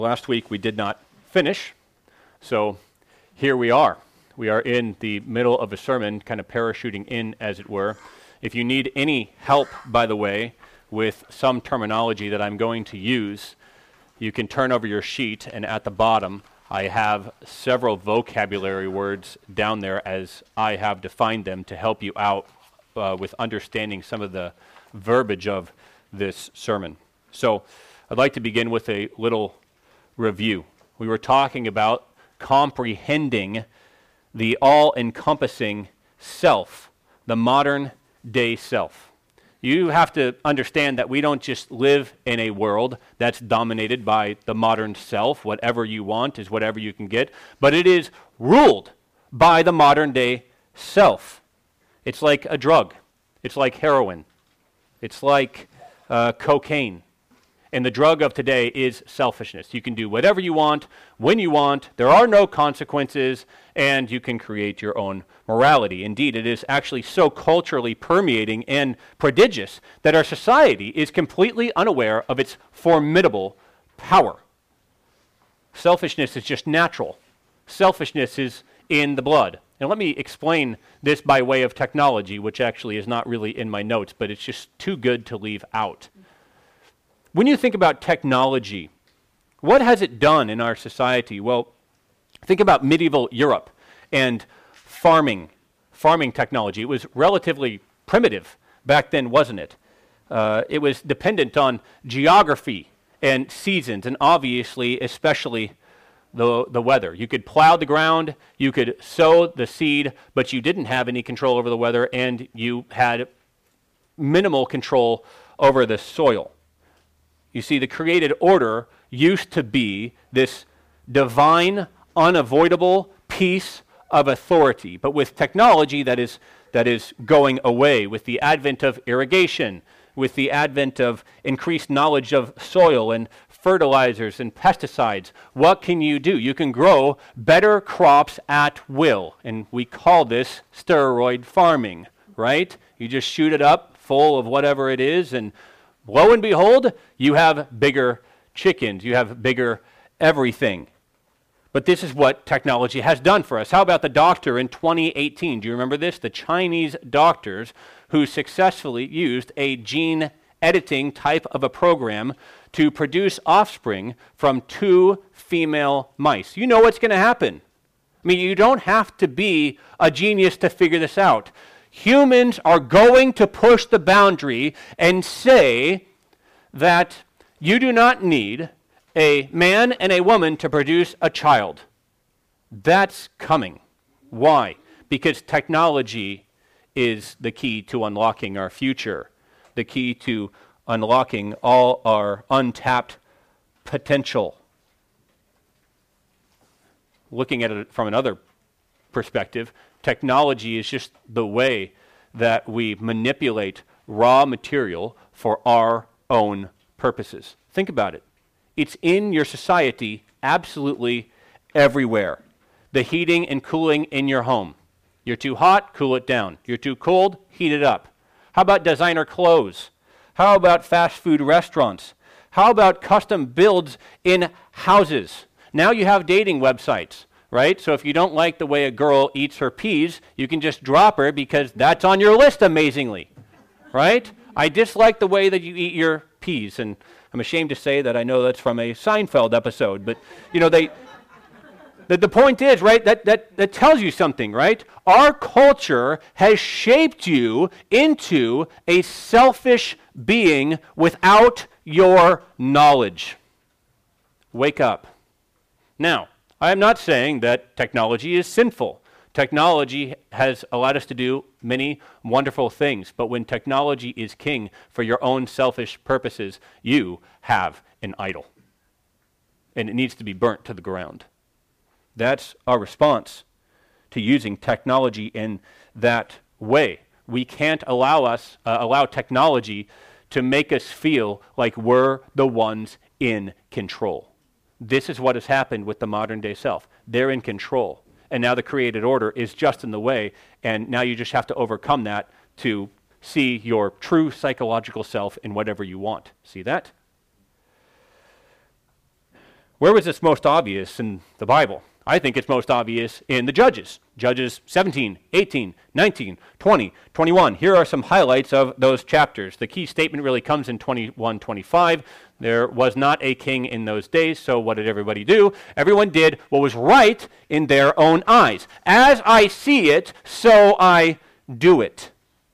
Last week we did not finish, so here we are. We are in the middle of a sermon, kind of parachuting in, as it were. If you need any help, by the way, with some terminology that I'm going to use, you can turn over your sheet, and at the bottom I have several vocabulary words down there as I have defined them to help you out with understanding some of the verbiage of this sermon. So I'd like to begin with a little review. We were talking about comprehending the all-encompassing self, the modern day self. You have to understand that we don't just live in a world that's dominated by the modern self. Whatever you want is whatever you can get, but it is ruled by the modern day self. It's like a drug. It's like heroin. It's like cocaine. And the drug of today is selfishness. You can do whatever you want, when you want, there are no consequences, and you can create your own morality. Indeed, it is actually so culturally permeating and prodigious that our society is completely unaware of its formidable power. Selfishness is just natural. Selfishness is in the blood. And let me explain this by way of technology, which actually is not really in my notes, but it's just too good to leave out. When you think about technology, what has it done in our society? Well, think about medieval Europe and farming technology. It was relatively primitive back then, wasn't it? It was dependent on geography and seasons, and obviously, especially the weather. You could plow the ground, you could sow the seed, but you didn't have any control over the weather, and you had minimal control over the soil. You see, the created order used to be this divine, unavoidable piece of authority. But with technology that is going away, with the advent of irrigation, with the advent of increased knowledge of soil and fertilizers and pesticides, what can you do? You can grow better crops at will. And we call this steroid farming, right? You just shoot it up full of whatever it is, and lo and behold, you have bigger chickens, you have bigger everything. But this is what technology has done for us. How about the doctor in 2018? Do you remember this? The Chinese doctors who successfully used a gene editing type of a program to produce offspring from 2 female mice. You know what's going to happen. I mean, you don't have to be a genius to figure this out. Humans are going to push the boundary and say that you do not need a man and a woman to produce a child. That's coming. Why? Because technology is the key to unlocking our future, the key to unlocking all our untapped potential. Looking at it from another perspective, technology is just the way that we manipulate raw material for our own purposes. Think about it. It's in your society absolutely everywhere. The heating and cooling in your home. You're too hot, cool it down. You're too cold, heat it up. How about designer clothes? How about fast food restaurants? How about custom builds in houses? Now you have dating websites, right? So if you don't like the way a girl eats her peas, you can just drop her because that's on your list amazingly, right? I dislike the way that you eat your peas, and I'm ashamed to say that I know that's from a Seinfeld episode, but the point is, right, that tells you something, right? Our culture has shaped you into a selfish being without your knowledge. Wake up. Now, I am not saying that technology is sinful. Technology has allowed us to do many wonderful things, but when technology is king for your own selfish purposes, you have an idol, and it needs to be burnt to the ground. That's our response to using technology in that way. We can't allow technology to make us feel like we're the ones in control. This is what has happened with the modern day self. They're in control. And now the created order is just in the way, and now you just have to overcome that to see your true psychological self in whatever you want. See that? Where was this most obvious in the Bible? I think it's most obvious in the Judges. Judges 17, 18, 19, 20, 21. Here are some highlights of those chapters. The key statement really comes in 21, 25. There was not a king in those days, so what did everybody do? Everyone did what was right in their own eyes. As I see it, so I do it.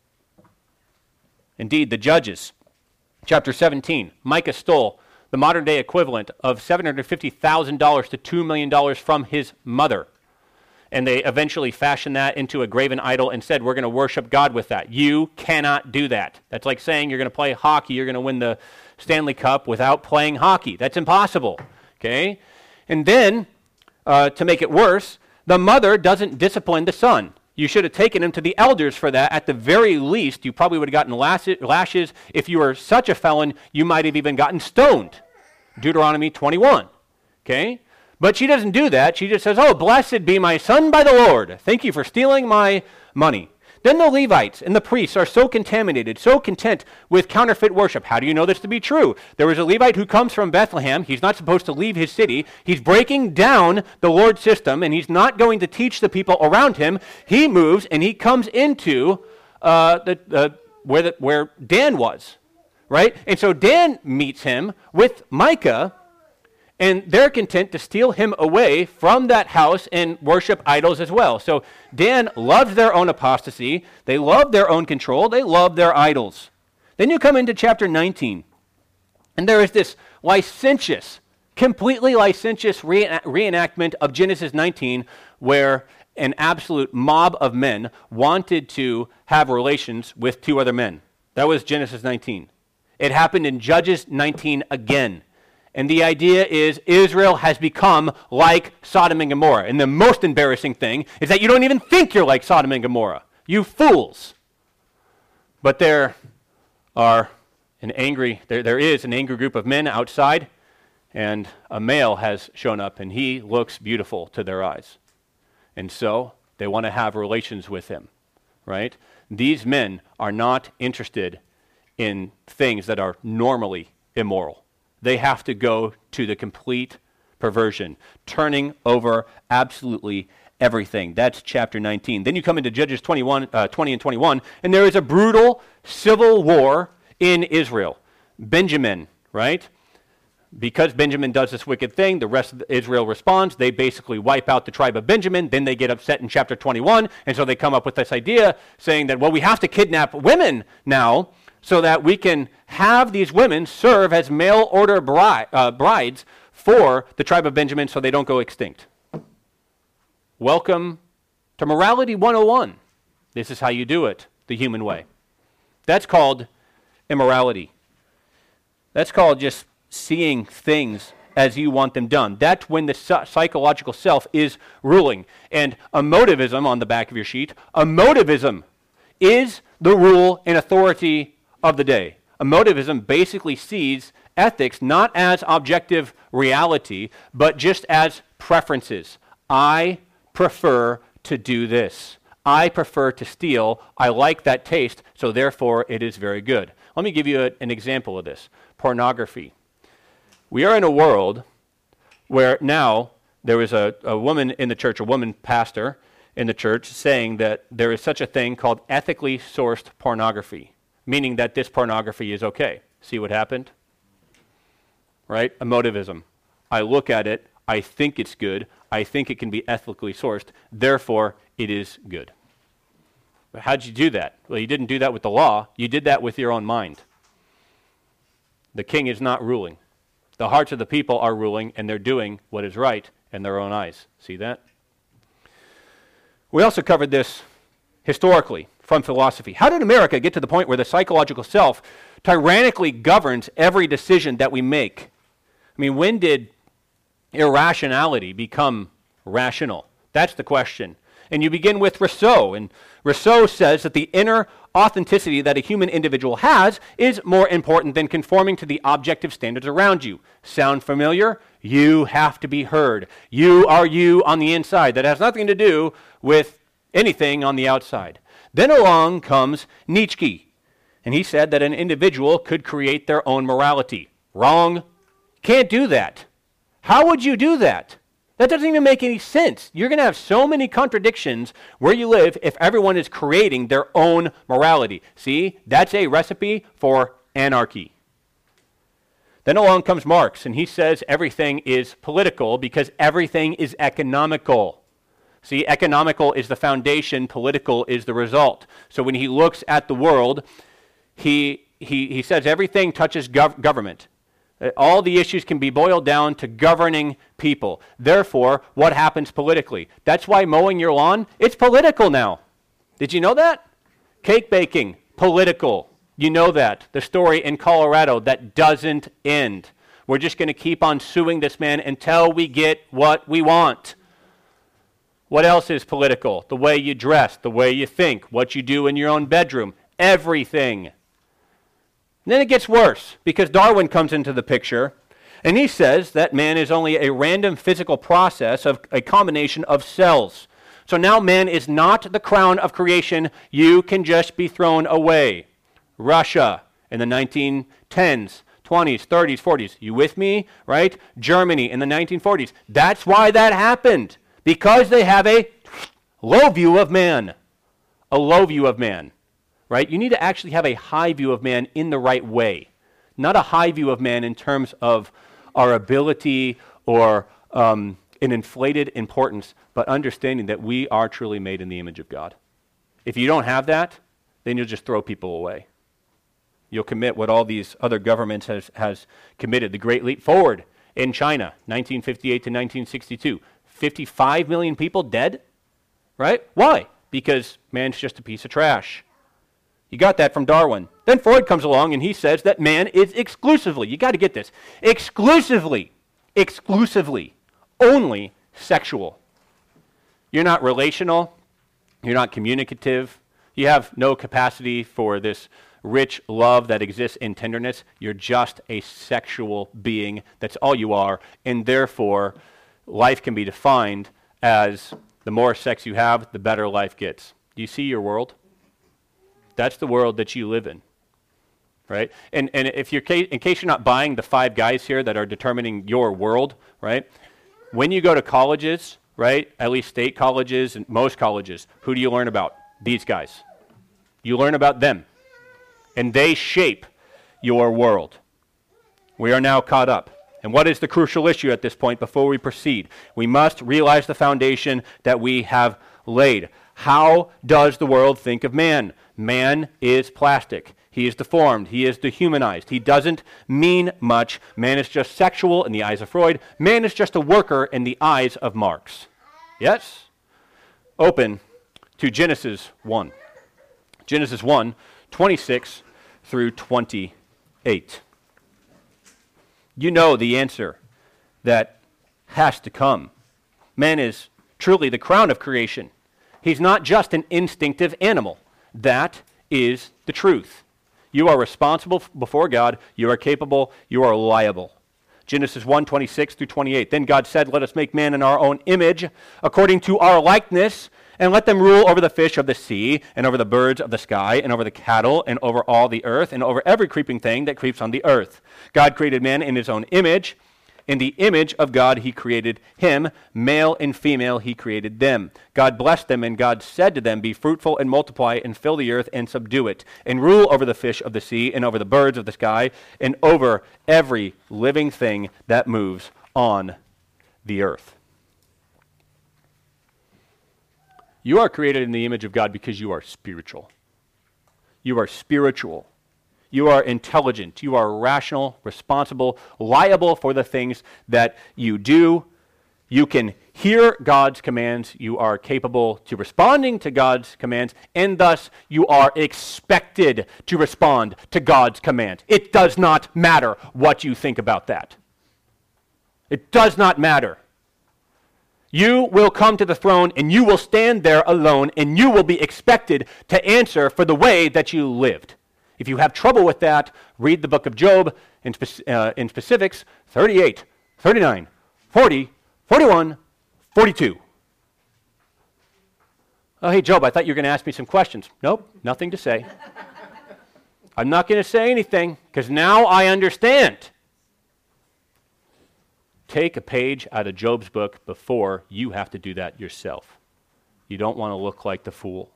Indeed, the Judges, chapter 17, Micah stole the modern-day equivalent of $750,000 to $2 million from his mother. And they eventually fashioned that into a graven idol and said, we're going to worship God with that. You cannot do that. That's like saying you're going to play hockey, you're going to win the Stanley Cup without playing hockey. That's impossible, okay? And then, to make it worse, the mother doesn't discipline the son. You should have taken him to the elders for that. At the very least, you probably would have gotten lashes. If you were such a felon, you might have even gotten stoned. Deuteronomy 21, okay? But she doesn't do that. She just says, oh, blessed be my son by the Lord. Thank you for stealing my money. Then the Levites and the priests are so contaminated, so content with counterfeit worship. How do you know this to be true? There was a Levite who comes from Bethlehem. He's not supposed to leave his city. He's breaking down the Lord's system, and he's not going to teach the people around him. He moves, and he comes into where Dan was, right? And so Dan meets him with Micah, and they're content to steal him away from that house and worship idols as well. So Dan loves their own apostasy. They love their own control. They love their idols. Then you come into chapter 19, and there is this licentious, completely licentious reenactment of Genesis 19, where an absolute mob of men wanted to have relations with two other men. That was Genesis 19. It happened in Judges 19 again. And the idea is Israel has become like Sodom and Gomorrah. And the most embarrassing thing is that you don't even think you're like Sodom and Gomorrah. You fools. But there is an angry group of men outside, and a male has shown up, and he looks beautiful to their eyes. And so they want to have relations with him, right? These men are not interested in things that are normally immoral. They have to go to the complete perversion, turning over absolutely everything. That's chapter 19. Then you come into Judges 20 and 21, and there is a brutal civil war in Israel. Benjamin, right? Because Benjamin does this wicked thing, the rest of Israel responds. They basically wipe out the tribe of Benjamin. Then they get upset in chapter 21, and so they come up with this idea saying that, well, we have to kidnap women now, so that we can have these women serve as mail order brides for the tribe of Benjamin so they don't go extinct. Welcome to Morality 101. This is how you do it, the human way. That's called immorality. That's called just seeing things as you want them done. That's when the psychological self is ruling. And emotivism, on the back of your sheet, emotivism is the rule and authority of the day. Emotivism basically sees ethics not as objective reality, but just as preferences. I prefer to do this. I prefer to steal. I like that taste, so therefore it is very good. Let me give you an example of this. Pornography. We are in a world where now there is a woman in the church, a woman pastor in the church, saying that there is such a thing called ethically sourced pornography, meaning that this pornography is okay. See what happened? Right? Emotivism. I look at it, I think it's good, I think it can be ethically sourced, therefore it is good. But how'd you do that? Well, you didn't do that with the law, you did that with your own mind. The king is not ruling. The hearts of the people are ruling, and they're doing what is right in their own eyes. See that? We also covered this historically from philosophy. How did America get to the point where the psychological self tyrannically governs every decision that we make? I mean, when did irrationality become rational? That's the question. And you begin with Rousseau, and Rousseau says that the inner authenticity that a human individual has is more important than conforming to the objective standards around you. Sound familiar? You have to be heard. You are you on the inside. That has nothing to do with anything on the outside. Then along comes Nietzsche, and he said that an individual could create their own morality. Wrong. Can't do that. How would you do that? That doesn't even make any sense. You're going to have so many contradictions where you live if everyone is creating their own morality. See, that's a recipe for anarchy. Then along comes Marx, and he says everything is political because everything is economical. See, economical is the foundation, political is the result. So when he looks at the world, he says everything touches government. All the issues can be boiled down to governing people. Therefore, what happens politically? That's why mowing your lawn, it's political now. Did you know that? Cake baking, political. You know that. The story in Colorado that doesn't end. We're just going to keep on suing this man until we get what we want. What else is political? The way you dress, the way you think, what you do in your own bedroom, everything. And then it gets worse because Darwin comes into the picture and he says that man is only a random physical process of a combination of cells. So now man is not the crown of creation. You can just be thrown away. Russia in the 1910s, 20s, 30s, 40s. You with me? Right? Germany in the 1940s. That's why that happened. Because they have a low view of man. A low view of man. Right? You need to actually have a high view of man in the right way. Not a high view of man in terms of our ability or an inflated importance, but understanding that we are truly made in the image of God. If you don't have that, then you'll just throw people away. You'll commit what all these other governments has committed. The Great Leap Forward in China, 1958 to 1962. 55 million people dead? Right? Why? Because man's just a piece of trash. You got that from Darwin. Then Freud comes along and he says that man is exclusively, you got to get this, exclusively, only sexual. You're not relational. You're not communicative. You have no capacity for this rich love that exists in tenderness. You're just a sexual being. That's all you are. And therefore, life can be defined as the more sex you have, the better life gets. Do you see your world? That's the world that you live in, right? And if you're, in case you're not buying the 5 guys here that are determining your world, right? When you go to colleges, right, at least state colleges and most colleges, who do you learn about? These guys. You learn about them, and they shape your world. We are now caught up. And what is the crucial issue at this point before we proceed? We must realize the foundation that we have laid. How does the world think of man? Man is plastic. He is deformed. He is dehumanized. He doesn't mean much. Man is just sexual in the eyes of Freud. Man is just a worker in the eyes of Marx. Yes? Open to Genesis 1. Genesis 1, 26 through 28. You know the answer that has to come. Man is truly the crown of creation. He's not just an instinctive animal. That is the truth. You are responsible before God. You are capable. You are liable. Genesis 1, 26 through 28. Then God said, "Let us make man in our own image, according to our likeness, and let them rule over the fish of the sea, and over the birds of the sky, and over the cattle, and over all the earth, and over every creeping thing that creeps on the earth." God created man in his own image. In the image of God he created him. Male and female he created them. God blessed them, and God said to them, "Be fruitful and multiply, and fill the earth and subdue it, and rule over the fish of the sea, and over the birds of the sky, and over every living thing that moves on the earth." You are created in the image of God because you are spiritual. You are spiritual. You are intelligent. You are rational, responsible, liable for the things that you do. You can hear God's commands. You are capable to responding to God's commands, and thus you are expected to respond to God's command. It does not matter what you think about that. It does not matter. You will come to the throne, and you will stand there alone, and you will be expected to answer for the way that you lived. If you have trouble with that, read the book of Job in specifics, 38, 39, 40, 41, 42. Oh, hey, Job, I thought you were going to ask me some questions. Nope, nothing to say. I'm not going to say anything because now I understand. Take a page out of Job's book before you have to do that yourself. You don't want to look like the fool.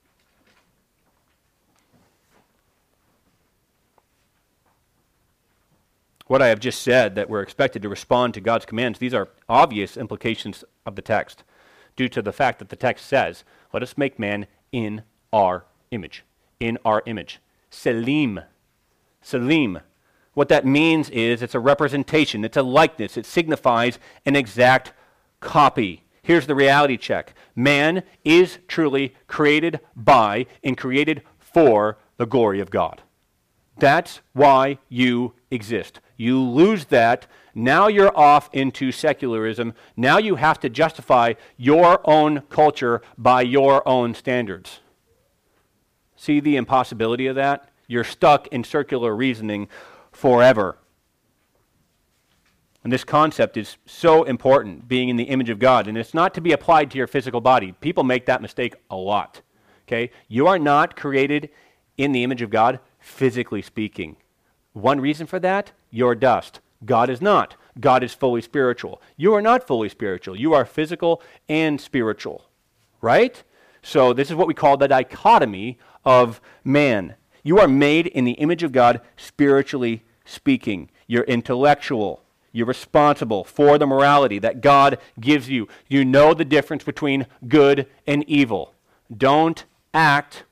What I have just said, that we're expected to respond to God's commands, these are obvious implications of the text due to the fact that the text says, let us make man in our image. In our image. Selim. Selim. What that means is it's a representation, it's a likeness, it signifies an exact copy. Here's the reality check. Man is truly created by and created for the glory of God. That's why you exist. You lose that, now you're off into secularism. Now you have to justify your own culture by your own standards. See the impossibility of that? You're stuck in circular reasoning forever. And this concept is so important, being in the image of God. And it's not to be applied to your physical body. People make that mistake a lot. Okay? You are not created in the image of God, physically speaking. One reason for that, you're dust. God is not. God is fully spiritual. You are not fully spiritual. You are physical and spiritual. Right? So this is what we call the dichotomy of man. You are made in the image of God, spiritually speaking. You're intellectual. You're responsible for the morality that God gives you. You know the difference between good and evil. Don't act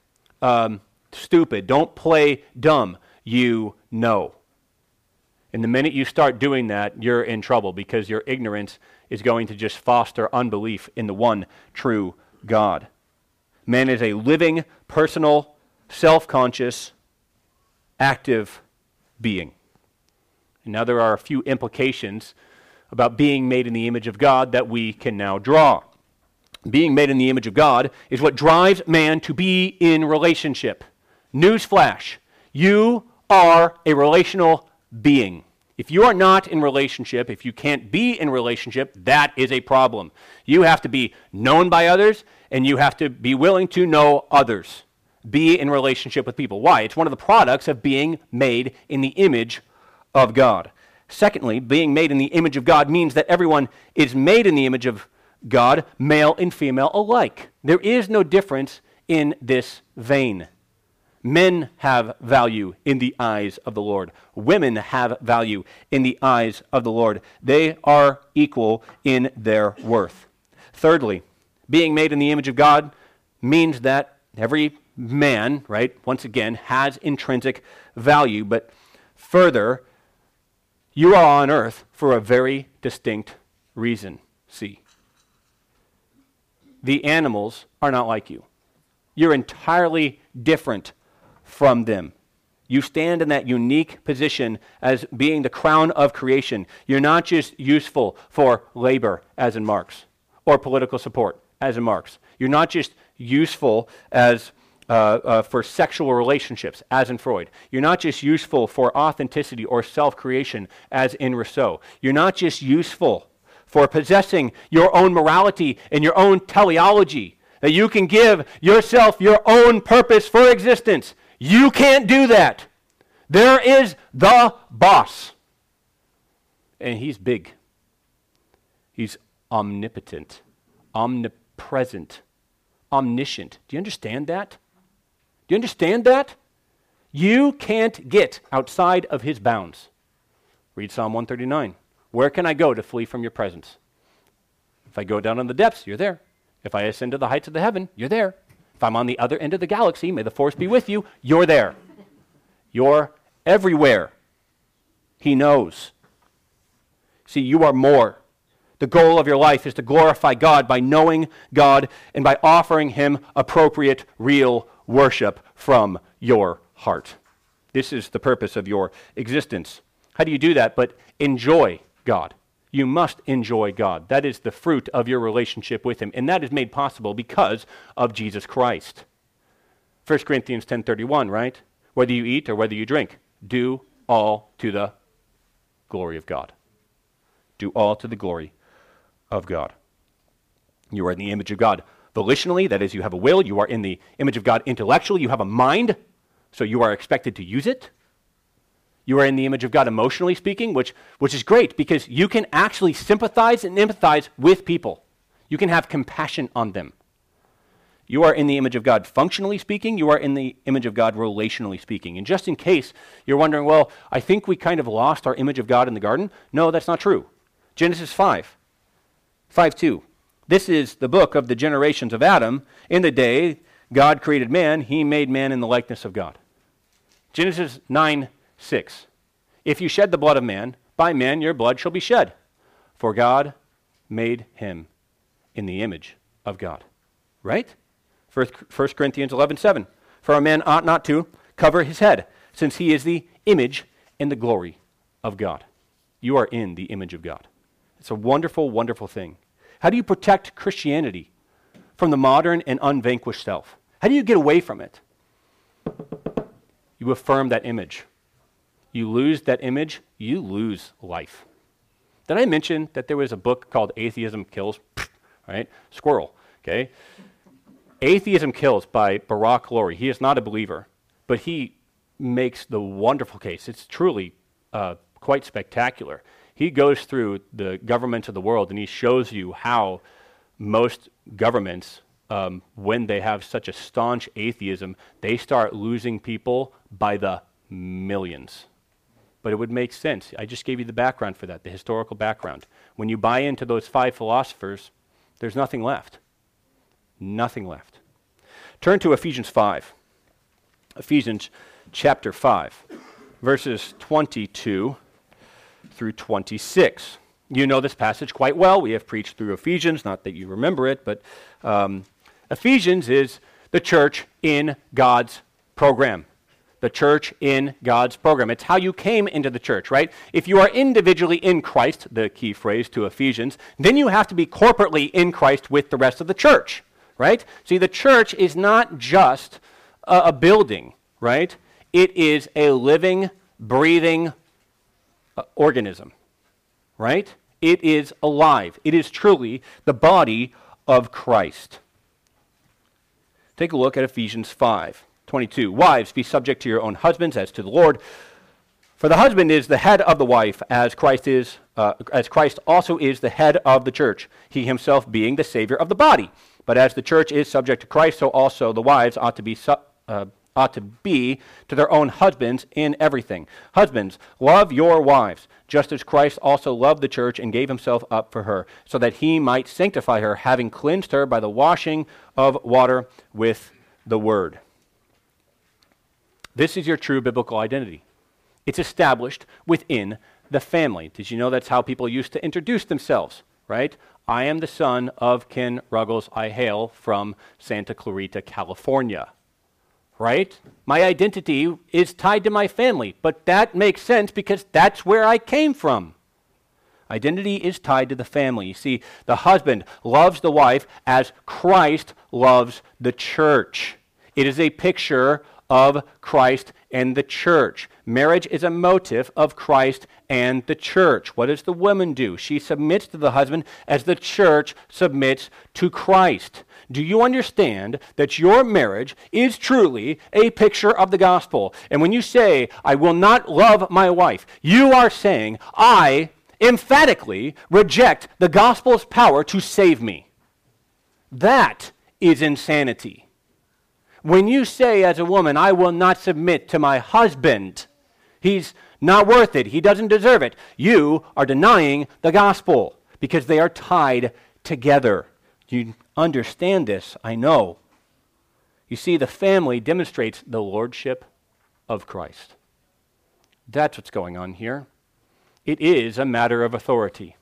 stupid. Don't play dumb. You know. And the minute you start doing that, you're in trouble because your ignorance is going to just foster unbelief in the one true God. Man is a living, personal, self-conscious, active being. And now there are a few implications about being made in the image of God that we can now draw. Being made in the image of God is what drives man to be in relationship. Newsflash, you are a relational being. If you are not in relationship, if you can't be in relationship, that is a problem. You have to be known by others, and you have to be willing to know others. Be in relationship with people. Why? It's one of the products of being made in the image of God. Secondly, being made in the image of God means that everyone is made in the image of God, male and female alike. There is no difference in this vein. Men have value in the eyes of the Lord. Women have value in the eyes of the Lord. They are equal in their worth. Thirdly, being made in the image of God means that every man, right, once again, has intrinsic value. But further, you are on earth for a very distinct reason. See, the animals are not like you. You're entirely different from them. You stand in that unique position as being the crown of creation. You're not just useful for labor, as in Marx, or political support, as in Marx. You're not just useful as for sexual relationships, as in Freud. You're not just useful for authenticity or self-creation, as in Rousseau. You're not just useful for possessing your own morality and your own teleology, that you can give yourself your own purpose for existence. You can't do that. There is the boss. And he's big. He's omnipotent, omnipresent, omniscient. Do you understand that? Do you understand that? You can't get outside of his bounds. Read Psalm 139. Where can I go to flee from your presence? If I go down in the depths, you're there. If I ascend to the heights of the heaven, you're there. If I'm on the other end of the galaxy, may the force be with you, you're there. You're everywhere. He knows. See, you are more. The goal of your life is to glorify God by knowing God and by offering him appropriate, real worship from your heart. This is the purpose of your existence. How do you do that? But enjoy God. You must enjoy God. That is the fruit of your relationship with him. And that is made possible because of Jesus Christ. 1 Corinthians 10:31, right? Whether you eat or whether you drink, do all to the glory of God. Do all to the glory of God. You are in the image of God volitionally, that is, you have a will. You are in the image of God intellectually. You have a mind, so you are expected to use it. You are in the image of God emotionally speaking, which is great because you can actually sympathize and empathize with people. You can have compassion on them. You are in the image of God functionally speaking. You are in the image of God relationally speaking. And just in case you're wondering, well, I think we kind of lost our image of God in the garden. No, that's not true. Genesis 5:2. This is the book of the generations of Adam. In the day God created man, he made man in the likeness of God. Genesis 9:6. If you shed the blood of man, by man your blood shall be shed. For God made him in the image of God. Right? 1 Corinthians 11:7. For a man ought not to cover his head, since he is the image and the glory of God. You are in the image of God. It's a wonderful, wonderful thing. How do you protect Christianity from the modern and unvanquished self? How do you get away from it? You affirm that image. You lose that image, you lose life. Did I mention that there was a book called Atheism Kills? Right? Squirrel. Okay? Atheism Kills by Barack Lurie. He is not a believer, but he makes the wonderful case. It's truly quite spectacular. He goes through the governments of the world and he shows you how most governments, when they have such a staunch atheism, they start losing people by the millions. But it would make sense. I just gave you the background for that, the historical background. When you buy into those 5 philosophers, there's nothing left. Nothing left. Turn to Ephesians 5. Ephesians chapter 5, verses 22 through 26. You know this passage quite well. We have preached through Ephesians, not that you remember it, but Ephesians is the church in God's program. The church in God's program. It's how you came into the church, right? If you are individually in Christ, the key phrase to Ephesians, then you have to be corporately in Christ with the rest of the church. Right? See, the church is not just a building, right? It is a living, breathing organism, right? It is alive. It is truly the body of Christ. Take a look at Ephesians 5:22. Wives, be subject to your own husbands as to the Lord. For the husband is the head of the wife, as Christ also is the head of the church, he himself being the Savior of the body. But as the church is subject to Christ, so also the wives ought to be to their own husbands in everything. Husbands, love your wives, just as Christ also loved the church and gave himself up for her, so that he might sanctify her, having cleansed her by the washing of water with the word. This is your true biblical identity. It's established within the family. Did you know that's how people used to introduce themselves, right? I am the son of Ken Ruggles. I hail from Santa Clarita, California. Right? My identity is tied to my family, but that makes sense because that's where I came from. Identity is tied to the family. You see, the husband loves the wife as Christ loves the church. It is a picture of Christ and the church. Marriage is a motif of Christ and the church. What does the woman do? She submits to the husband as the church submits to Christ. Do you understand that your marriage is truly a picture of the gospel? And when you say, I will not love my wife, you are saying, I emphatically reject the gospel's power to save me. That is insanity. When you say as a woman, I will not submit to my husband, he's not worth it, he doesn't deserve it, you are denying the gospel because they are tied together. You understand this, I know. You see, the family demonstrates the lordship of Christ. That's what's going on here. It is a matter of authority.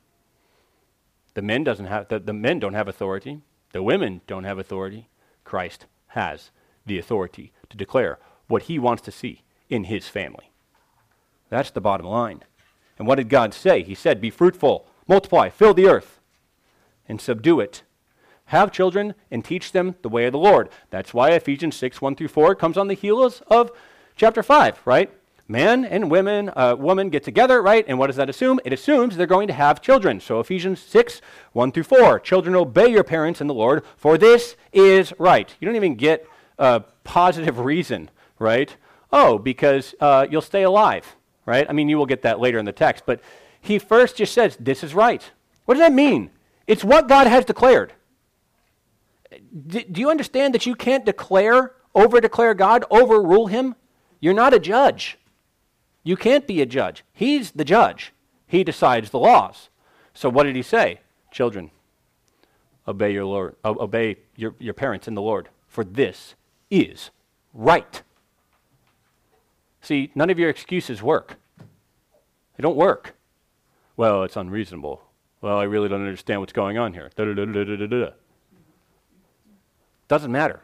The men don't have authority. The women don't have authority. Christ has the authority to declare what he wants to see in his family. That's the bottom line. And what did God say? He said, be fruitful, multiply, fill the earth, and subdue it. Have children and teach them the way of the Lord. That's why Ephesians 6:1-4 comes on the heels of chapter 5, right? Man and woman get together, right? And what does that assume? It assumes they're going to have children. So Ephesians 6:1-4, children, obey your parents in the Lord, for this is right. You don't even get a positive reason, right? Oh, because you'll stay alive, right? I mean, you will get that later in the text, but he first just says, this is right. What does that mean? It's what God has declared. Do you understand that you can't over-declare God, overrule him? You're not a judge. You can't be a judge. He's the judge. He decides the laws. So what did he say? Children, obey your Lord, obey your parents in the Lord, for this is right. See, none of your excuses work. They don't work. Well, it's unreasonable. Well, I really don't understand what's going on here. Doesn't matter.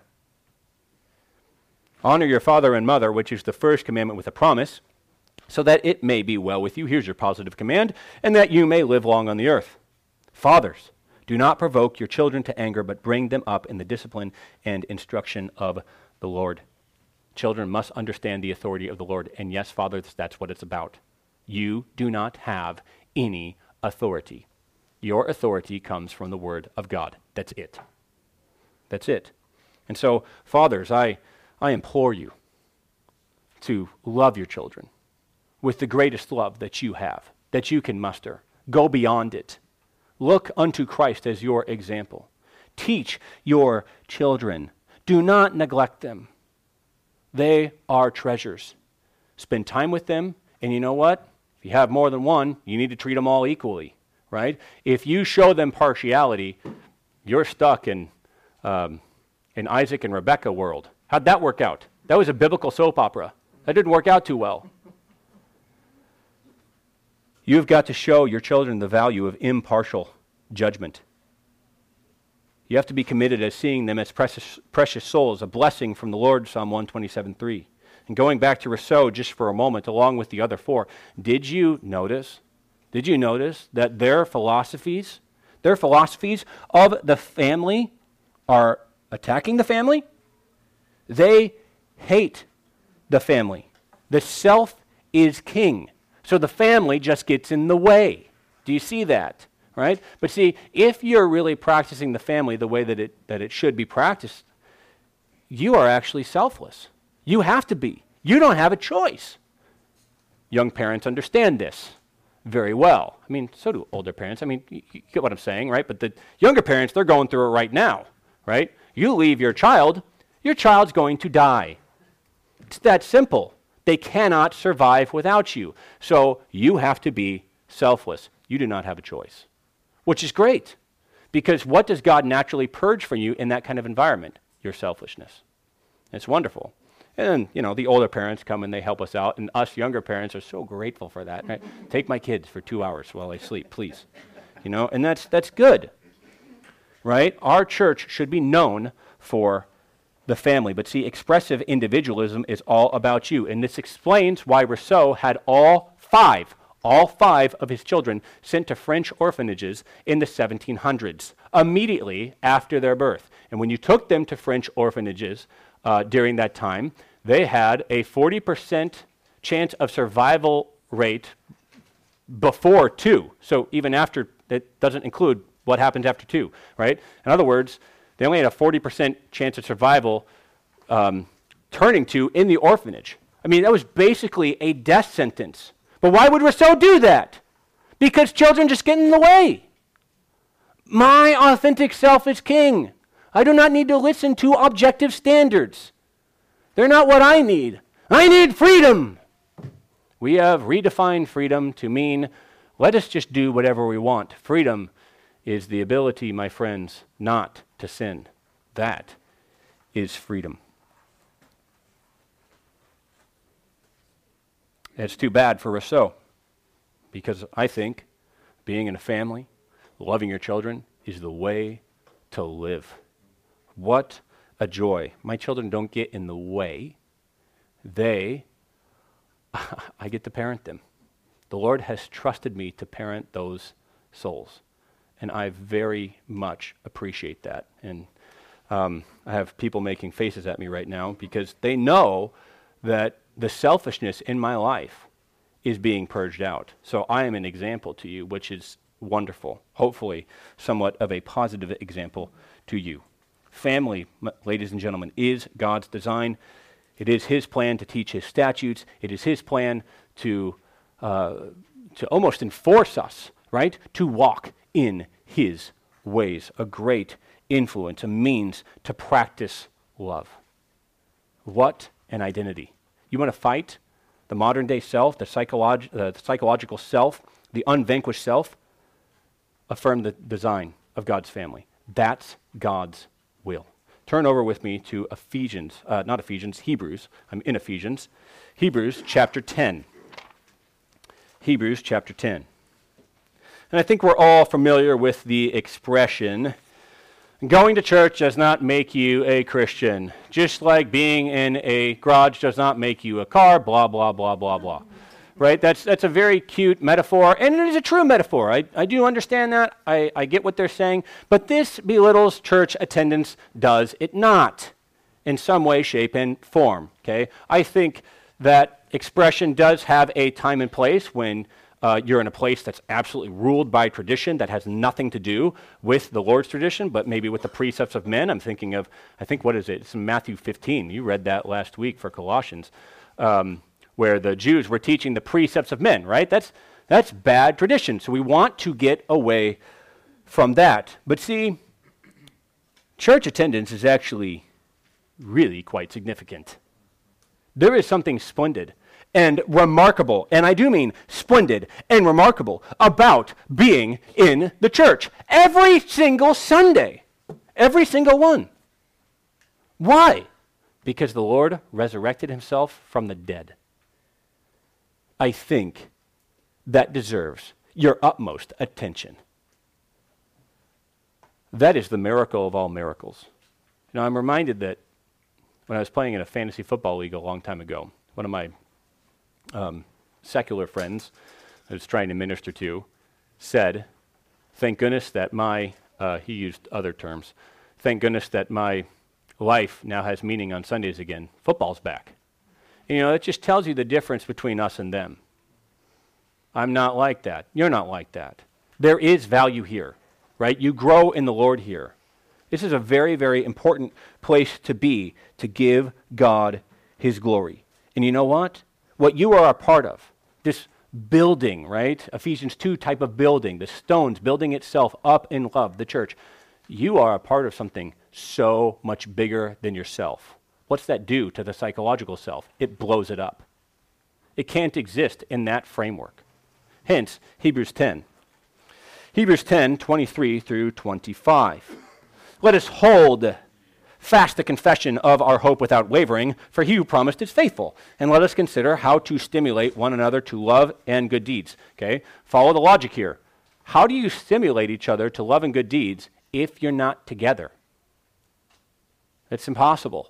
Honor your father and mother, which is the first commandment with a promise, so that it may be well with you. Here's your positive command, and that you may live long on the earth. Fathers, do not provoke your children to anger, but bring them up in the discipline and instruction of the Lord. Children must understand the authority of the Lord. And yes, fathers, that's what it's about. You do not have any authority. Your authority comes from the word of God. That's it. That's it. And so, fathers, I implore you to love your children with the greatest love that you have, that you can muster. Go beyond it. Look unto Christ as your example. Teach your children. Do not neglect them. They are treasures. Spend time with them, and you know what? If you have more than one, you need to treat them all equally, right? If you show them partiality, you're stuck in Isaac and Rebecca world. How'd that work out? That was a biblical soap opera. That didn't work out too well. You've got to show your children the value of impartial judgment. You have to be committed as seeing them as precious souls, a blessing from the Lord, Psalm 127:3. And going back to Rousseau just for a moment, along with the other four, did you notice that their philosophies of the family are attacking the family? They hate the family. The self is king. So the family just gets in the way. Do you see that? Right? But see, if you're really practicing the family the way that it should be practiced, you are actually selfless. You have to be. You don't have a choice. Young parents understand this very well. I mean, so do older parents. I mean, you get what I'm saying, right? But the younger parents, they're going through it right now, right? You leave your child's going to die. It's that simple. They cannot survive without you. So you have to be selfless. You do not have a choice, which is great, because what does God naturally purge from you in that kind of environment? Your selfishness. It's wonderful. And then, the older parents come and they help us out, and us younger parents are so grateful for that. Right? Take my kids for 2 hours while I sleep, please. And that's good, right? Our church should be known for the family. But see, expressive individualism is all about you. And this explains why Rousseau had all five of his children sent to French orphanages in the 1700s, immediately after their birth. And when you took them to French orphanages during that time, they had a 40% chance of survival rate before 2. So even after, that doesn't include what happens after 2, right? In other words, they only had a 40% chance of survival turning to in the orphanage. I mean, that was basically a death sentence. But why would Rousseau do that? Because children just get in the way. My authentic self is king. I do not need to listen to objective standards. They're not what I need. I need freedom. We have redefined freedom to mean, let us just do whatever we want. Freedom is the ability, my friends, not to sin. That is freedom. It's too bad for Rousseau, because I think being in a family, loving your children, is the way to live. What a joy. My children don't get in the way. I get to parent them. The Lord has trusted me to parent those souls, and I very much appreciate that. And I have people making faces at me right now because they know that the selfishness in my life is being purged out. So I am an example to you, which is wonderful. Hopefully, somewhat of a positive example to you. Family, ladies and gentlemen, is God's design. It is His plan to teach His statutes. It is His plan to to almost enforce us, right, to walk in his ways. A great influence, a means to practice love. What an identity. You want to fight the modern day self, the psychological self, the unvanquished self? Affirm the design of God's family. That's God's will. Turn over with me to Hebrews. I'm in Ephesians. Hebrews chapter 10. Hebrews chapter 10. And I think we're all familiar with the expression, going to church does not make you a Christian, just like being in a garage does not make you a car, blah, blah, blah, blah, blah. Right? That's a very cute metaphor, and it is a true metaphor. I do understand that. I get what they're saying. But this belittles church attendance, does it not? In some way, shape, and form. Okay? I think that expression does have a time and place when you're in a place that's absolutely ruled by tradition that has nothing to do with the Lord's tradition, but maybe with the precepts of men. I'm thinking of, what is it? It's in Matthew 15. You read that last week for Colossians. Where the Jews were teaching the precepts of men, right? That's bad tradition. So we want to get away from that. But see, church attendance is actually really quite significant. There is something splendid and remarkable, and I do mean splendid and remarkable, about being in the church every single Sunday. Every single one. Why? Because the Lord resurrected himself from the dead. I think that deserves your utmost attention. That is the miracle of all miracles. You know, I'm reminded that when I was playing in a fantasy football league a long time ago, one of my secular friends I was trying to minister to said, thank goodness that he used other terms, thank goodness that my life now has meaning on Sundays again. Football's back. You know, it just tells you the difference between us and them. I'm not like that. You're not like that. There is value here, right? You grow in the Lord here. This is a very, very important place to be, to give God his glory. And you know what? What you are a part of, this building, right? Ephesians 2 type of building, the stones building itself up in love, the church. You are a part of something so much bigger than yourself. What's that do to the psychological self? It blows it up. It can't exist in that framework. Hence, Hebrews 10. Hebrews 10, 23 through 25. Let us hold fast the confession of our hope without wavering, for he who promised is faithful. And let us consider how to stimulate one another to love and good deeds. Okay? Follow the logic here. How do you stimulate each other to love and good deeds if you're not together? It's impossible.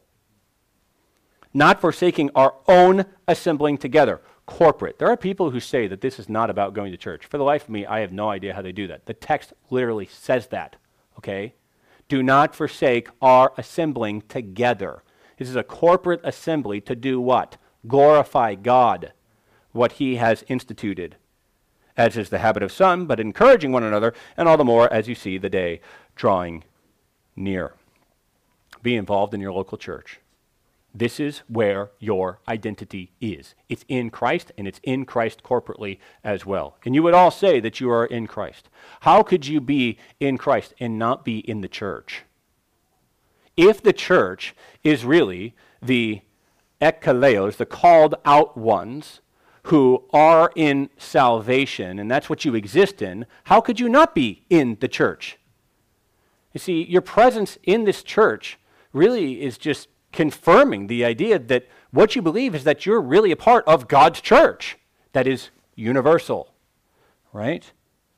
Not forsaking our own assembling together, corporate. There are people who say that this is not about going to church. For the life of me, I have no idea how they do that. The text literally says that, okay? Do not forsake our assembling together. This is a corporate assembly to do what? Glorify God, what he has instituted, as is the habit of some, but encouraging one another, and all the more as you see the day drawing near. Be involved in your local church. This is where your identity is. It's in Christ, and it's in Christ corporately as well. And you would all say that you are in Christ. How could you be in Christ and not be in the church? If the church is really the ekkaleos, the called out ones who are in salvation, and that's what you exist in, how could you not be in the church? You see, your presence in this church really is just confirming the idea that what you believe is that you're really a part of God's church that is universal, right?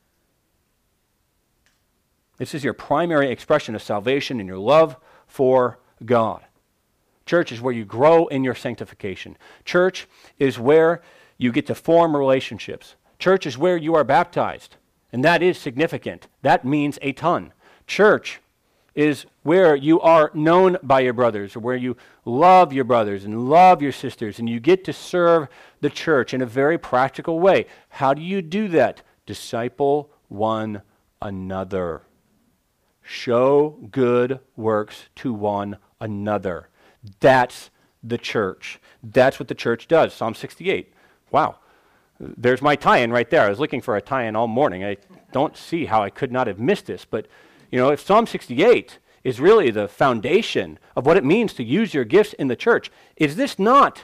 This is your primary expression of salvation and your love for God. Church is where you grow in your sanctification. Church is where you get to form relationships. Church is where you are baptized, and that is significant. That means a ton. Church is where you are known by your brothers, or where you love your brothers and love your sisters, and you get to serve the church in a very practical way. How do you do that? Disciple one another. Show good works to one another. That's the church. That's what the church does. Psalm 68. Wow. There's my tie-in right there. I was looking for a tie-in all morning. I don't see how I could not have missed this. But, if Psalm 68 is really the foundation of what it means to use your gifts in the church, is this not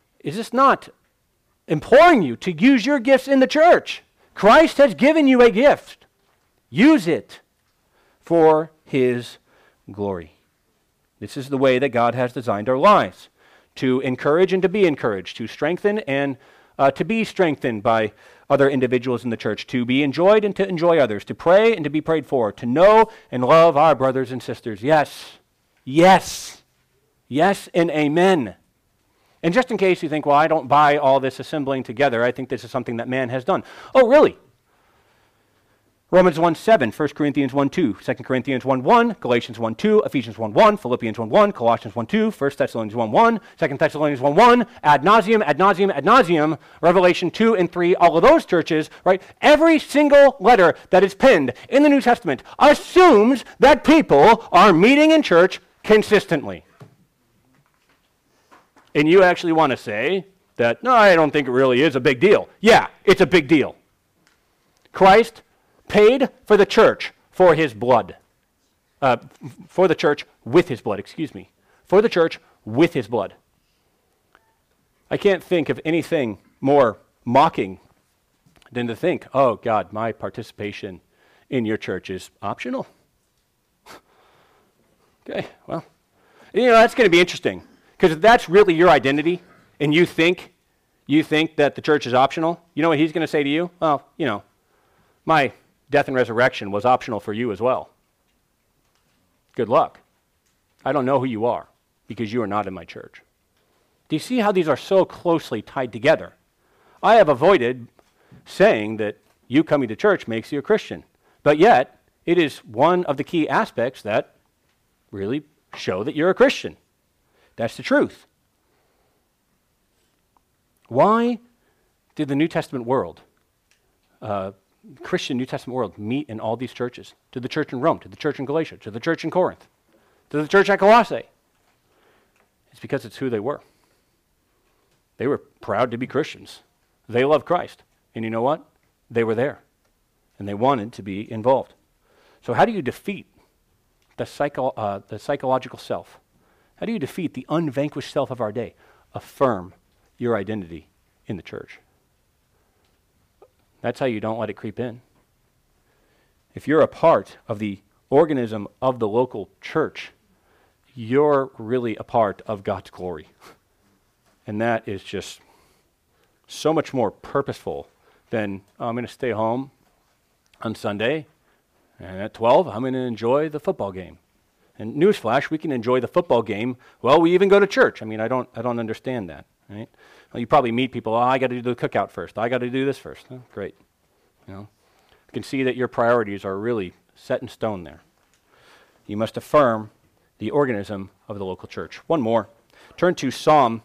imploring you to use your gifts in the church? Christ has given you a gift. Use it for his glory. This is the way that God has designed our lives, to encourage and to be encouraged, to strengthen and to be strengthened by other individuals in the church, to be enjoyed and to enjoy others, to pray and to be prayed for, to know and love our brothers and sisters. Yes, yes, yes, and amen. And just in case you think, well, I don't buy all this assembling together, I think this is something that man has done. Oh, really? Romans 1:7, 1 Corinthians 1:2, 2 Corinthians 1:1, Galatians 1:2, Ephesians 1:1, Philippians 1:1, Colossians 1:2, 1 Thessalonians 1:1, 2 Thessalonians 1:1, ad nauseum, ad nauseum, ad nauseum, Revelation 2 and 3, all of those churches, right? Every single letter that is penned in the New Testament assumes that people are meeting in church consistently. And you actually want to say that, no, I don't think it really is a big deal. Yeah, it's a big deal. Christ paid for the church for his blood. For the church with his blood, For the church with his blood. I can't think of anything more mocking than to think, oh God, my participation in your church is optional. Okay, well, that's going to be interesting. Because if that's really your identity, and you think that the church is optional, you know what he's going to say to you? Well, my death and resurrection was optional for you as well. Good luck. I don't know who you are because you are not in my church. Do you see how these are so closely tied together? I have avoided saying that you coming to church makes you a Christian, but yet it is one of the key aspects that really show that you're a Christian. That's the truth. Why did the New Testament world, Christian New Testament world, meet in all these churches? To the church in Rome, to the church in Galatia, to the church in Corinth, to the church at Colossae. It's because it's who they were. They were proud to be Christians. They loved Christ. And you know what? They were there. And they wanted to be involved. So how do you defeat the psychological self? How do you defeat the unvanquished self of our day? Affirm your identity in the church. That's how you don't let it creep in. If you're a part of the organism of the local church, you're really a part of God's glory. And that is just so much more purposeful than, I'm going to stay home on Sunday, and at 12, I'm going to enjoy the football game. And newsflash, we can enjoy the football game. Well, we even go to church. I mean, I don't understand that, right? Well, you probably meet people, I got to do the cookout first. I got to do this first. Oh, great. You can see that your priorities are really set in stone there. You must affirm the organism of the local church. One more. Turn to Psalm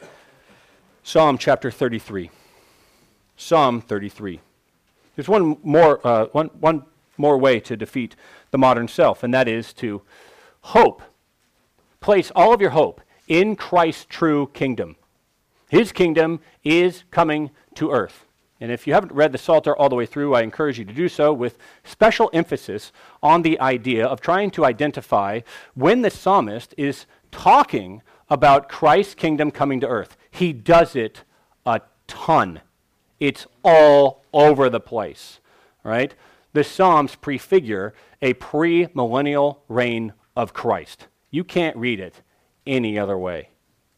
chapter 33. Psalm 33. There's one more way to defeat the modern self, and that is to hope. Place all of your hope in Christ's true kingdom. His kingdom is coming to earth. And if you haven't read the Psalter all the way through, I encourage you to do so with special emphasis on the idea of trying to identify when the psalmist is talking about Christ's kingdom coming to earth. He does it a ton. It's all over the place, right? The Psalms prefigure a pre-millennial reign of Christ. You can't read it any other way.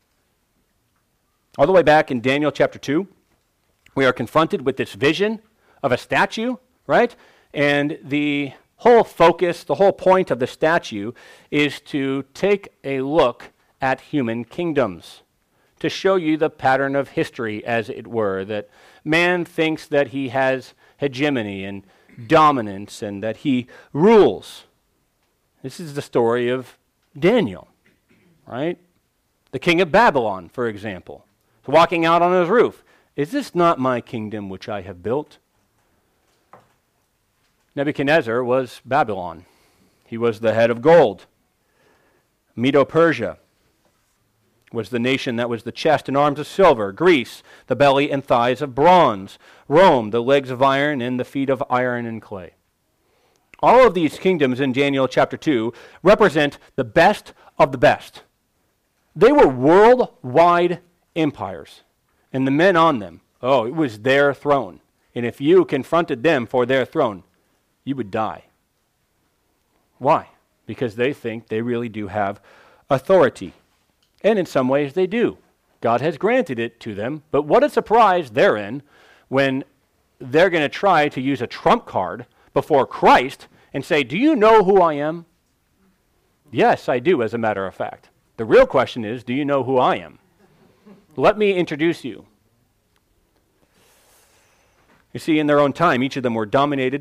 All the way back in Daniel chapter 2, we are confronted with this vision of a statue, right? And the whole focus, the whole point of the statue is to take a look at human kingdoms, to show you the pattern of history, as it were, that man thinks that he has hegemony and dominance and that he rules. This is the story of Daniel, right? The king of Babylon, for example, walking out on his roof. Is this not my kingdom which I have built? Nebuchadnezzar was Babylon. He was the head of gold. Medo-Persia. was the nation that was the chest and arms of silver. Greece, the belly and thighs of bronze. Rome, the legs of iron and the feet of iron and clay. All of these kingdoms in Daniel chapter 2 represent the best of the best. They were worldwide empires, and the men on them, it was their throne. And if you confronted them for their throne, you would die. Why? Because they think they really do have authority. And in some ways they do. God has granted it to them, but what a surprise they're in when they're going to try to use a trump card before Christ and say, do you know who I am? Yes, I do, as a matter of fact. The real question is, do you know who I am? Let me introduce you. You see, in their own time, each of them dominated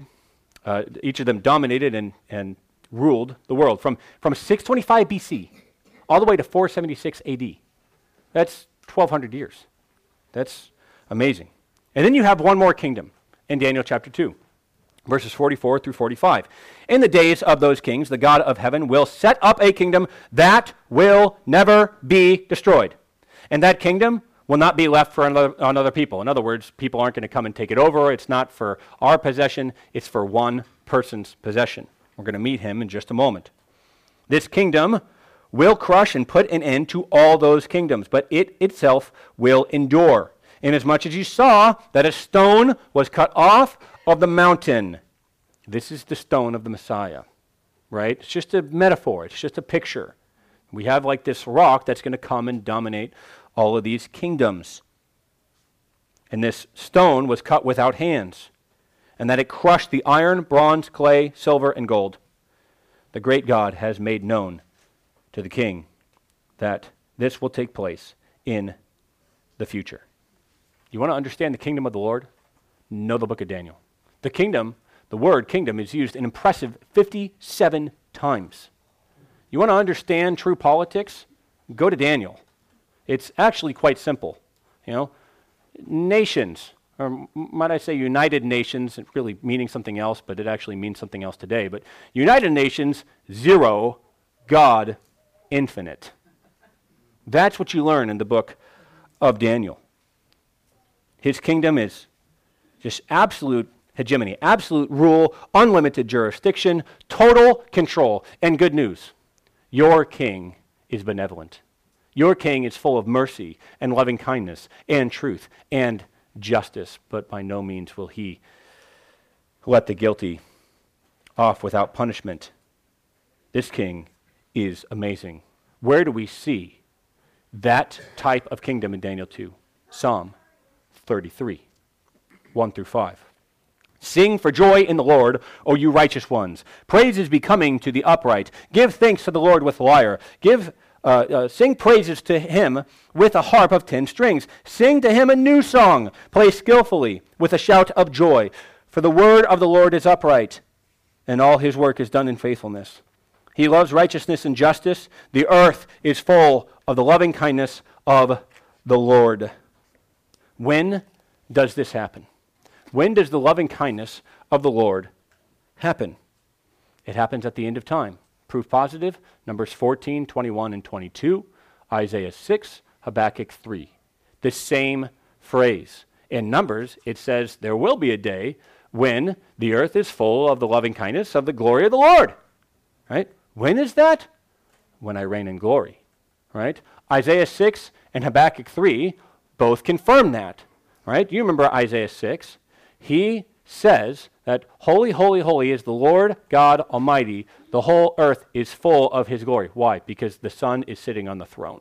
and ruled the world from 625 BC all the way to 476 AD. That's 1,200 years. That's amazing. And then you have one more kingdom in Daniel chapter 2, verses 44 through 45. In the days of those kings, the God of heaven will set up a kingdom that will never be destroyed. And that kingdom will not be left for another people. In other words, people aren't going to come and take it over. It's not for our possession. It's for one person's possession. We're going to meet him in just a moment. This kingdom will crush and put an end to all those kingdoms, but it itself will endure. Inasmuch as you saw that a stone was cut off of the mountain. This is the stone of the Messiah, right? It's just a metaphor. It's just a picture. We have like this rock that's going to come and dominate all of these kingdoms. And this stone was cut without hands, and that it crushed the iron, bronze, clay, silver, and gold. The great God has made known to the king that this will take place in the future. You want to understand the kingdom of the Lord? Know the book of Daniel. The kingdom, the word kingdom, is used an impressive 57 times. You want to understand true politics? Go to Daniel. It's actually quite simple. Nations, or might I say United Nations, really meaning something else, but it actually means something else today. But United Nations, 0, God, infinite. That's what you learn in the book of Daniel. His kingdom is just absolute hegemony, absolute rule, unlimited jurisdiction, total control. And good news, your king is benevolent. Your king is full of mercy and loving kindness and truth and justice, but by no means will he let the guilty off without punishment. This king is amazing. Where do we see that type of kingdom in Daniel 2? Psalm 33, 1 through 5. Sing for joy in the Lord, O you righteous ones. Praise is becoming to the upright. Give thanks to the Lord with lyre. Sing praises to him with a harp of 10 strings. Sing to him a new song. Play skillfully with a shout of joy. For the word of the Lord is upright, and all his work is done in faithfulness. He loves righteousness and justice. The earth is full of the loving kindness of the Lord. When does this happen? When does the loving kindness of the Lord happen? It happens at the end of time. Proof positive, Numbers 14, 21, and 22, Isaiah 6, Habakkuk 3. The same phrase. In Numbers, it says, there will be a day when the earth is full of the loving kindness of the glory of the Lord. Right? When is that? When I reign in glory. Right? Isaiah 6 and Habakkuk 3 both confirm that. Right? You remember Isaiah 6. He says that holy, holy, holy is the Lord God Almighty. The whole earth is full of his glory. Why? Because the Son is sitting on the throne.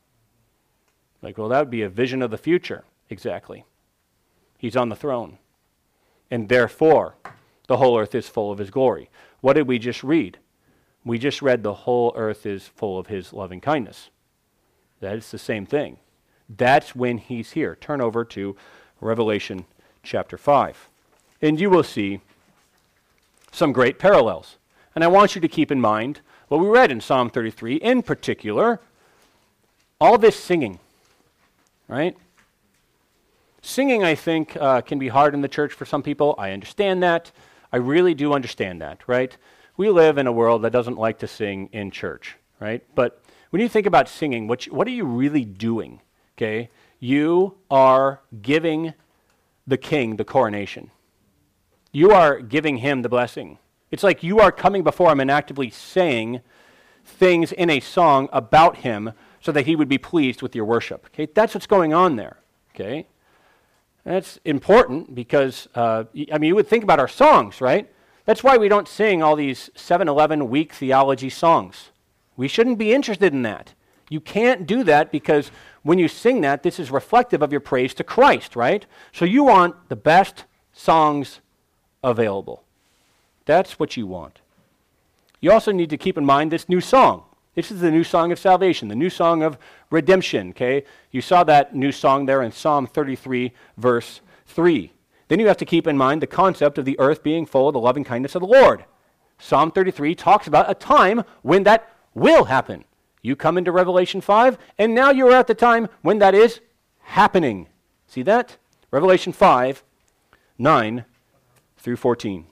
That would be a vision of the future. Exactly. He's on the throne. And therefore, the whole earth is full of his glory. What did we just read? We just read the whole earth is full of his loving kindness. That is the same thing. That's when he's here. Turn over to Revelation chapter 5. And you will see some great parallels. And I want you to keep in mind what we read in Psalm 33, in particular, all this singing, right? Singing, I think, can be hard in the church for some people. I understand that. I really do understand that, right? We live in a world that doesn't like to sing in church, right? But When you think about singing, what are you really doing? Okay? You are giving the king the coronation. You are giving him the blessing. It's like you are coming before him and actively saying things in a song about him so that he would be pleased with your worship. Okay? That's what's going on there. Okay? That's important because, you would think about our songs, right? That's why we don't sing all these 7-Eleven weak theology songs. We shouldn't be interested in that. You can't do that because when you sing that, this is reflective of your praise to Christ, right? So you want the best songs available. That's what you want. You also need to keep in mind this new song. This is the new song of salvation, the new song of redemption, okay? You saw that new song there in Psalm 33, verse 3. Then you have to keep in mind the concept of the earth being full of the loving kindness of the Lord. Psalm 33 talks about a time when that will happen. You come into Revelation 5, and now you're at the time when that is happening. See that? Revelation 5, 9 through 14.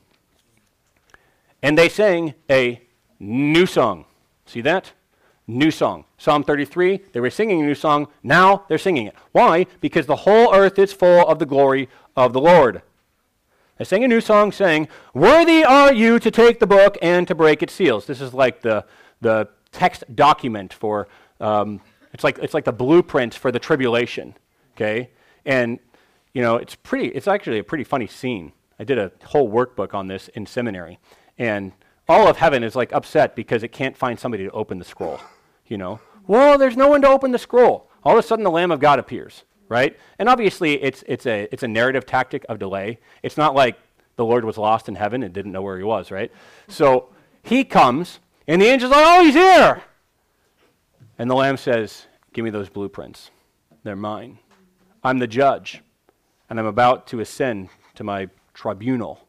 And they sang a new song. See that? New song. Psalm 33, they were singing a new song. Now they're singing it. Why? Because the whole earth is full of the glory of the Lord. They sang a new song saying, "Worthy are you to take the book and to break its seals." This is like the text document for, it's like the blueprint for the tribulation, okay? And, it's actually a pretty funny scene. I did a whole workbook on this in seminary. And all of heaven is like upset because it can't find somebody to open the scroll, Well, there's no one to open the scroll. All of a sudden the Lamb of God appears, right? And obviously it's a narrative tactic of delay. It's not like the Lord was lost in heaven and didn't know where he was, right? So he comes, and the angel's like, "Oh, he's here!" And the Lamb says, "Give me those blueprints. They're mine. I'm the judge, and I'm about to ascend to my tribunal.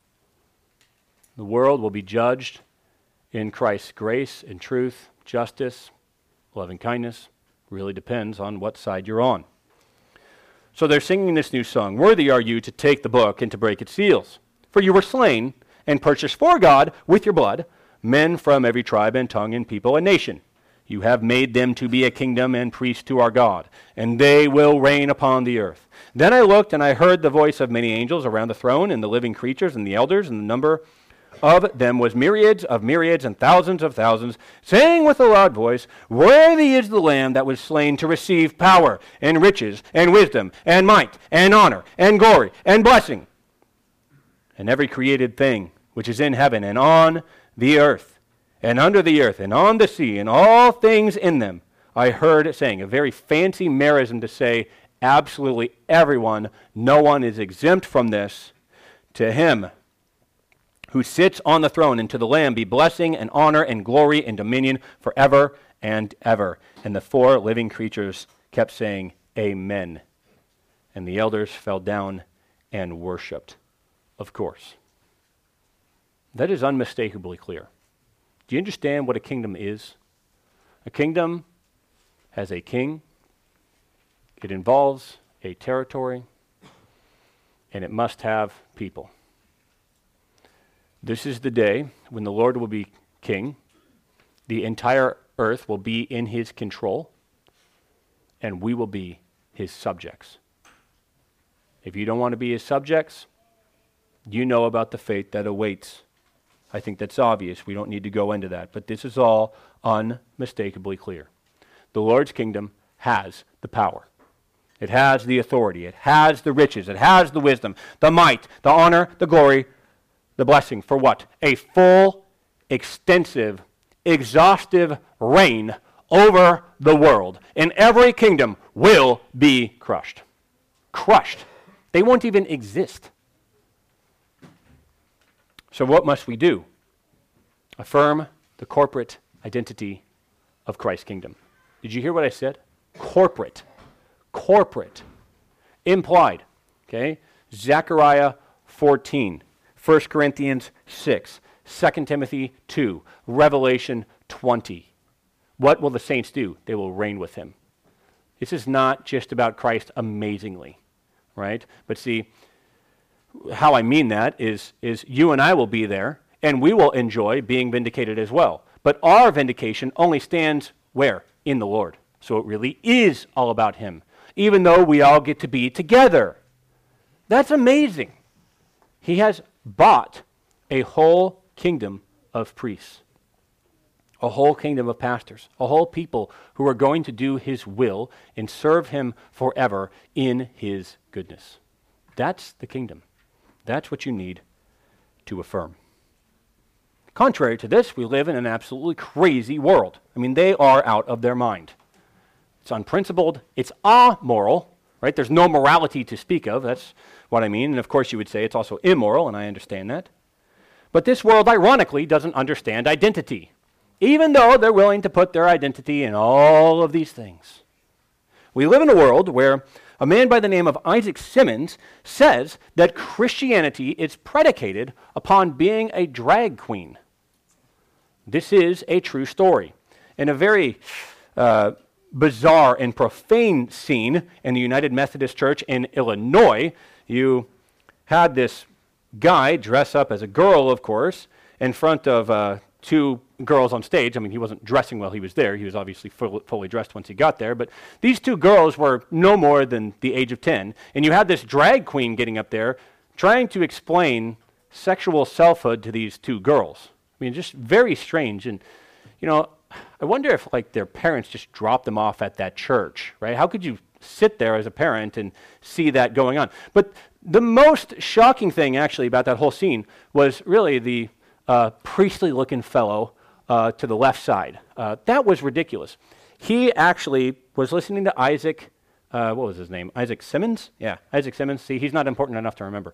The world will be judged in Christ's grace and truth, justice, loving kindness. Really depends on what side you're on." So they're singing this new song. "Worthy are you to take the book and to break its seals. For you were slain and purchased for God with your blood men from every tribe and tongue and people and nation. You have made them to be a kingdom and priests to our God, and they will reign upon the earth. Then I looked, and I heard the voice of many angels around the throne, and the living creatures, and the elders, and the number of them was myriads of myriads and thousands of thousands, saying with a loud voice, Worthy is the Lamb that was slain to receive power, and riches, and wisdom, and might, and honor, and glory, and blessing. And every created thing which is in heaven, and on the earth, and under the earth, and on the sea, and all things in them, I heard it saying," a very fancy merism to say absolutely everyone, no one is exempt from this, "to him who sits on the throne and to the Lamb be blessing and honor and glory and dominion forever and ever." And the four living creatures kept saying, "Amen." And the elders fell down and worshipped, of course. That is unmistakably clear. Do you understand what a kingdom is? A kingdom has a king, it involves a territory, and it must have people. This is the day when the Lord will be king. The entire earth will be in his control, and we will be his subjects. If you don't want to be his subjects, you know about the fate that awaits. I think that's obvious. We don't need to go into that. But this is all unmistakably clear. The Lord's kingdom has the power. It has the authority. It has the riches. It has the wisdom, the might, the honor, the glory, the blessing. For what? A full, extensive, exhaustive reign over the world. And every kingdom will be crushed. Crushed. They won't even exist. So what must we do? Affirm the corporate identity of Christ's kingdom. Did you hear what I said? Corporate. Corporate. Implied. Okay? Zechariah 14. 1 Corinthians 6. 2 Timothy 2. Revelation 20. What will the saints do? They will reign with him. This is not just about Christ amazingly. Right? But see, how I mean that is you and I will be there, and we will enjoy being vindicated as well. But our vindication only stands Where? In the Lord. So it really is all about him, even though we all get to be together. That's amazing. He has bought a whole kingdom of priests, a whole kingdom of pastors, a whole people who are going to do his will and serve him forever in his goodness. That's the kingdom. That's what you need to affirm. Contrary to this, we live in an absolutely crazy world. I mean, they are out of their mind. It's unprincipled. It's amoral, right? There's no morality to speak of. That's what I mean. And of course, you would say it's also immoral, and I understand that. But this world, ironically, doesn't understand identity, even though they're willing to put their identity in all of these things. We live in a world where a man by the name of Isaac Simmons says that Christianity is predicated upon being a drag queen. This is a true story. In a very bizarre and profane scene in the United Methodist Church in Illinois, you had this guy dress up as a girl, of course, in front of two girls on stage. I mean, he wasn't dressing while he was there. He was obviously fully dressed once he got there. But these two girls were no more than the age of 10. And you had this drag queen getting up there trying to explain sexual selfhood to these two girls. I mean, just very strange. And, you know, I wonder if, like, their parents just dropped them off at that church, right? How could you sit there as a parent and see that going on? But the most shocking thing, actually, about that whole scene was really the priestly-looking fellow to the left side. That was ridiculous. He actually was listening to Isaac, what was his name? Isaac Simmons? Yeah, Isaac Simmons. See, he's not important enough to remember.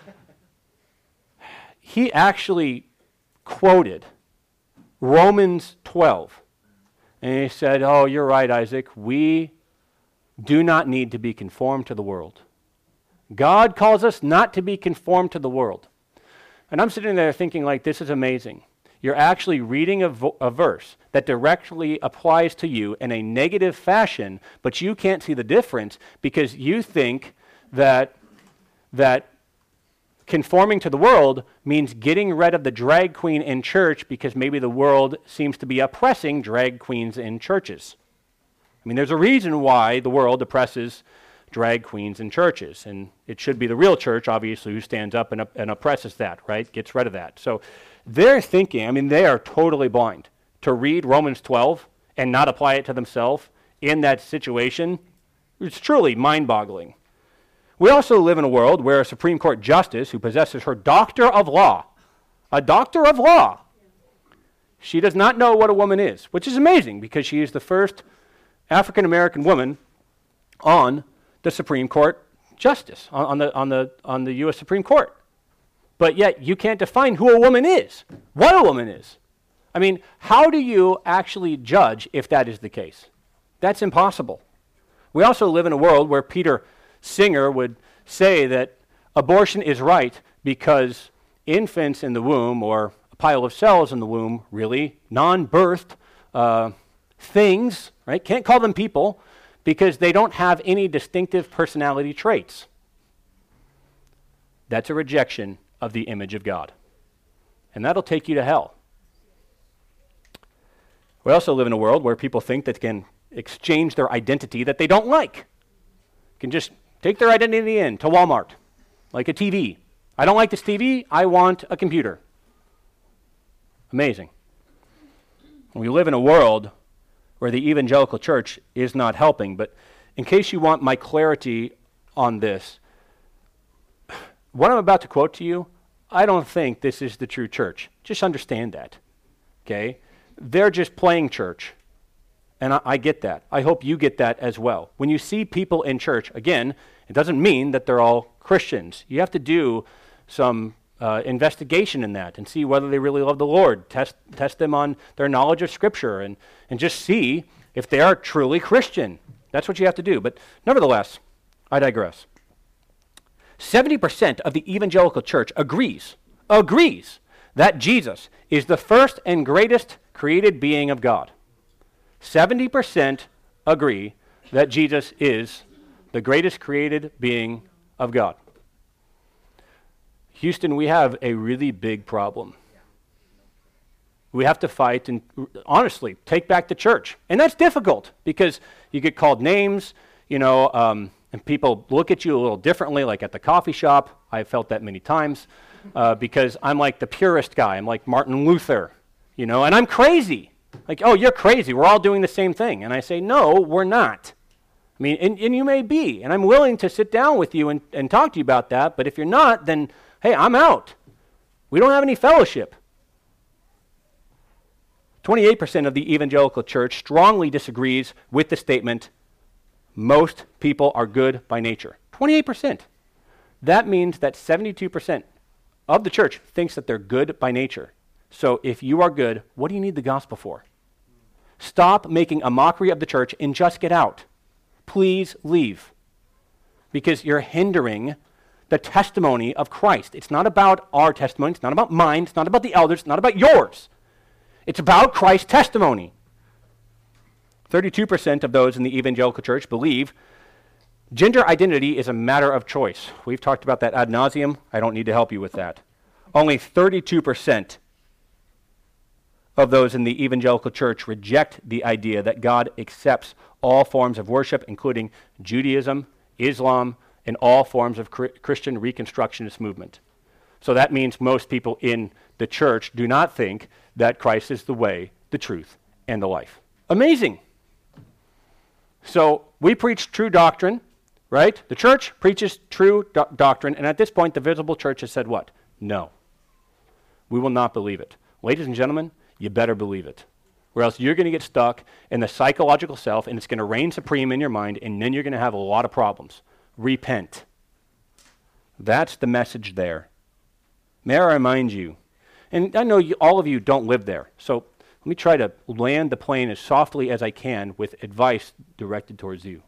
He actually quoted Romans 12. And he said, oh, you're right, Isaac. We do not need to be conformed to the world. God calls us not to be conformed to the world. And I'm sitting there thinking, like, this is amazing. You're actually reading a verse that directly applies to you in a negative fashion, but you can't see the difference because you think that conforming to the world means getting rid of the drag queen in church because maybe the world seems to be oppressing drag queens in churches. I mean, there's a reason why the world oppresses drag queens in churches, and it should be the real church, obviously, who stands up and oppresses that, right? Gets rid of that. So they're thinking, I mean, they are totally blind. To read Romans 12 and not apply it to themselves in that situation, it's truly mind-boggling. We also live in a world where a Supreme Court justice who possesses her doctor of law, a doctor of law, she does not know what a woman is, which is amazing because she is the first African-American woman on the Supreme Court justice, on the U.S. Supreme Court. But yet you can't define who a woman is, what a woman is. I mean, how do you actually judge if that is the case? That's impossible. We also live in a world where Peter Singer would say that abortion is right because infants in the womb, or a pile of cells in the womb, really, non-birthed things, right? Can't call them people because they don't have any distinctive personality traits. That's a rejection of the image of God. And that'll take you to hell. We also live in a world where people think that they can exchange their identity that they don't like. Can just take their identity in to Walmart, like a TV. I don't like this TV, I want a computer. Amazing. We live in a world where the evangelical church is not helping, but in case you want my clarity on this, what I'm about to quote to you, I don't think this is the true church. Just understand that, okay? They're just playing church. And I get that. I hope you get that as well. When you see people in church, again, it doesn't mean that they're all Christians. You have to do some investigation in that and see whether they really love the Lord. Test them on their knowledge of Scripture and just see if they are truly Christian. That's what you have to do. But nevertheless, I digress. 70% of the evangelical church agrees that Jesus is the first and greatest created being of God. 70% agree that Jesus is the greatest created being of God. Houston, we have a really big problem. We have to fight and honestly take back the church. And that's difficult because you get called names, and people look at you a little differently, like at the coffee shop. I've felt that many times because I'm like the purist guy. I'm like Martin Luther, and I'm crazy. Like, oh, you're crazy. We're all doing the same thing. And I say, no, we're not. I mean, and you may be. And I'm willing to sit down with you and talk to you about that. But if you're not, then, hey, I'm out. We don't have any fellowship. 28% of the evangelical church strongly disagrees with the statement, most people are good by nature. 28%. That means that 72% of the church thinks that they're good by nature. So if you are good, what do you need the gospel for? Stop making a mockery of the church and just get out. Please leave. Because you're hindering the testimony of Christ. It's not about our testimony. It's not about mine. It's not about the elders. It's not about yours. It's about Christ's testimony. 32% of those in the evangelical church believe gender identity is a matter of choice. We've talked about that ad nauseum. I don't need to help you with that. Only 32% of those in the evangelical church reject the idea that God accepts all forms of worship, including Judaism, Islam, and all forms of Christian Reconstructionist movement. So that means most people in the church do not think that Christ is the way, the truth, and the life. Amazing. So we preach true doctrine, right? The church preaches true doctrine, and at this point, the visible church has said what? No. We will not believe it. Ladies and gentlemen, you better believe it. Or else you're going to get stuck in the psychological self, and it's going to reign supreme in your mind, and then you're going to have a lot of problems. Repent. That's the message there. May I remind you, and I know all of you don't live there, so let me try to land the plane as softly as I can with advice directed towards you.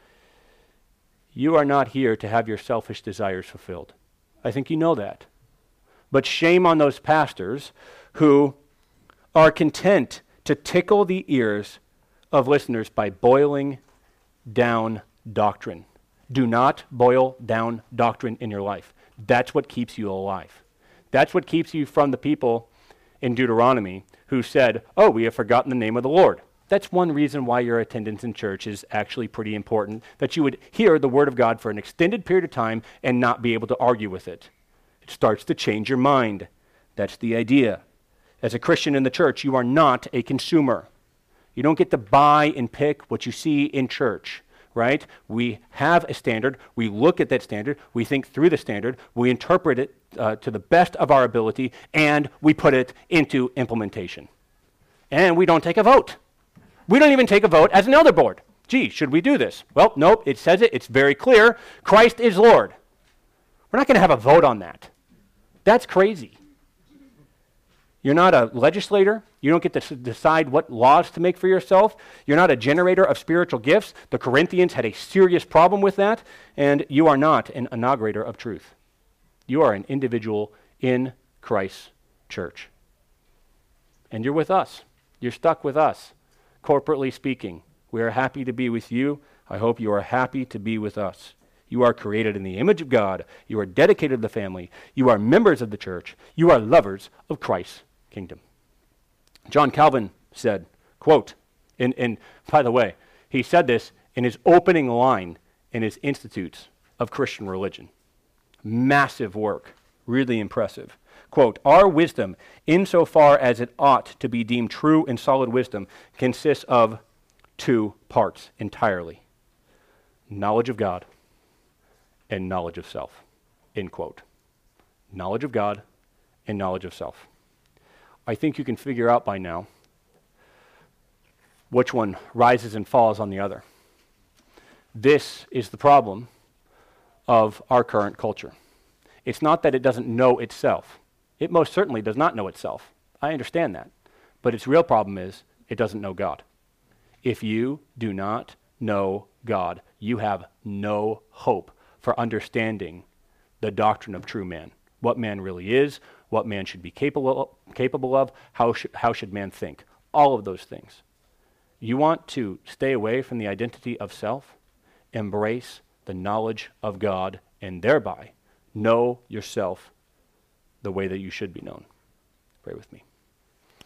You are not here to have your selfish desires fulfilled. I think you know that. But shame on those pastors who are content to tickle the ears of listeners by boiling down doctrine. Do not boil down doctrine in your life. That's what keeps you alive. That's what keeps you from the people in Deuteronomy who said, oh, we have forgotten the name of the Lord. That's one reason why your attendance in church is actually pretty important, that you would hear the word of God for an extended period of time and not be able to argue with it. It starts to change your mind. That's the idea. As a Christian in the church, you are not a consumer. You don't get to buy and pick what you see in church, right? We have a standard. We look at that standard. We think through the standard. We interpret it to the best of our ability, and we put it into implementation. And we don't take a vote. We don't even take a vote as an elder board. Gee, should we do this? Well, nope, it says it. It's very clear. Christ is Lord. We're not going to have a vote on that. That's crazy. You're not a legislator. You don't get to decide what laws to make for yourself. You're not a generator of spiritual gifts. The Corinthians had a serious problem with that, and you are not an inaugurator of truth. You are an individual in Christ's church. And you're with us. You're stuck with us, corporately speaking. We are happy to be with you. I hope you are happy to be with us. You are created in the image of God. You are dedicated to the family. You are members of the church. You are lovers of Christ's kingdom. John Calvin said, quote, and by the way, he said this in his opening line in his Institutes of Christian Religion. Massive work, really impressive. Quote, our wisdom, insofar as it ought to be deemed true and solid wisdom, consists of two parts entirely. Knowledge of God and knowledge of self, end quote. Knowledge of God and knowledge of self. I think you can figure out by now which one rises and falls on the other. This is the problem of our current culture. It's not that it doesn't know itself. It most certainly does not know itself. I understand that. But its real problem is it doesn't know God. If you do not know God, you have no hope for understanding the doctrine of true man, what man really is, what man should be capable of, how should man think, all of those things. You want to stay away from the identity of self, embrace the knowledge of God, and thereby know yourself the way that you should be known. Pray with me.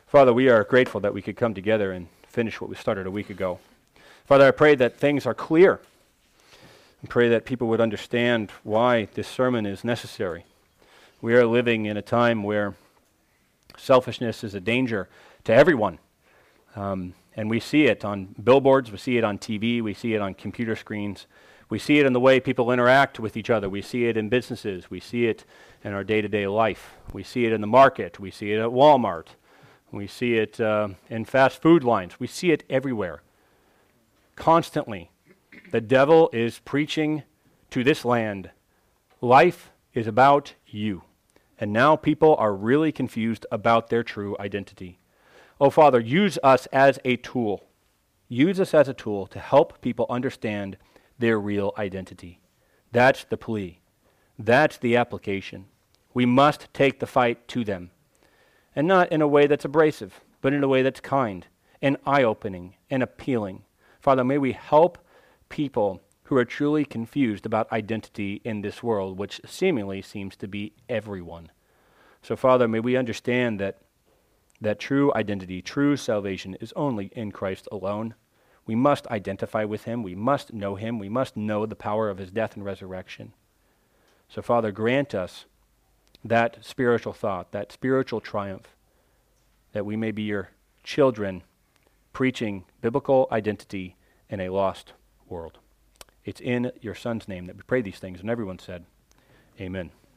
Father, we are grateful that we could come together and finish what we started a week ago. Father, I pray that things are clear. I pray that people would understand why this sermon is necessary. We are living in a time where selfishness is a danger to everyone. And we see it on billboards, we see it on TV, we see it on computer screens. We see it in the way people interact with each other. We see it in businesses. We see it in our day-to-day life. We see it in the market. We see it at Walmart. We see it in fast food lines. We see it everywhere. Constantly. The devil is preaching to this land, life is about you. And now people are really confused about their true identity. Oh, Father, use us as a tool. Use us as a tool to help people understand their real identity. That's the plea. That's the application. We must take the fight to them. And not in a way that's abrasive, but in a way that's kind and eye-opening and appealing. Father, may we help people who are truly confused about identity in this world, which seemingly seems to be everyone. So, Father, may we understand that true identity, true salvation is only in Christ alone. We must identify with him. We must know him. We must know the power of his death and resurrection. So, Father, grant us that spiritual thought, that spiritual triumph, that we may be your children preaching biblical identity in a lost world. It's in your Son's name that we pray these things, and everyone said, amen.